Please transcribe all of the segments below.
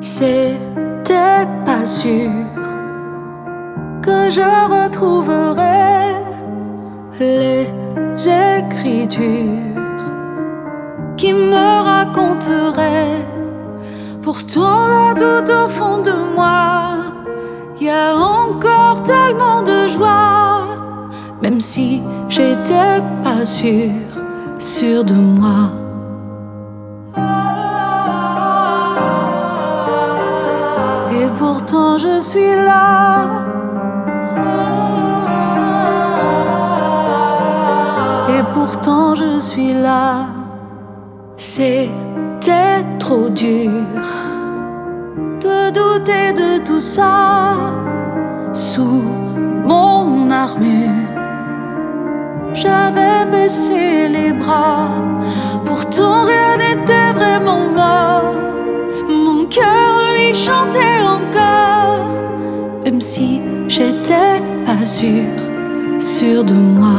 J'étais pas sûre que je retrouverais les écritures qui me raconteraient. Pourtant là tout au fond de moi, y a encore tellement de joie. Même si j'étais pas sûre de moi. Et pourtant je suis là. Et pourtant je suis là. C'était trop dur de douter de tout ça. Sous mon armure, j'avais baissé les bras. Pourtant rien n'était vraiment mort. Mon cœur lui chantait encore. Même si j'étais pas sûre de moi.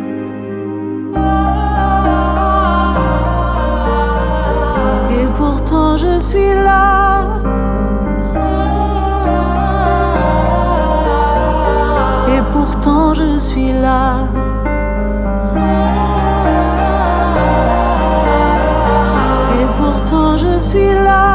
Et pourtant je suis là. Et pourtant je suis là. Et pourtant je suis là.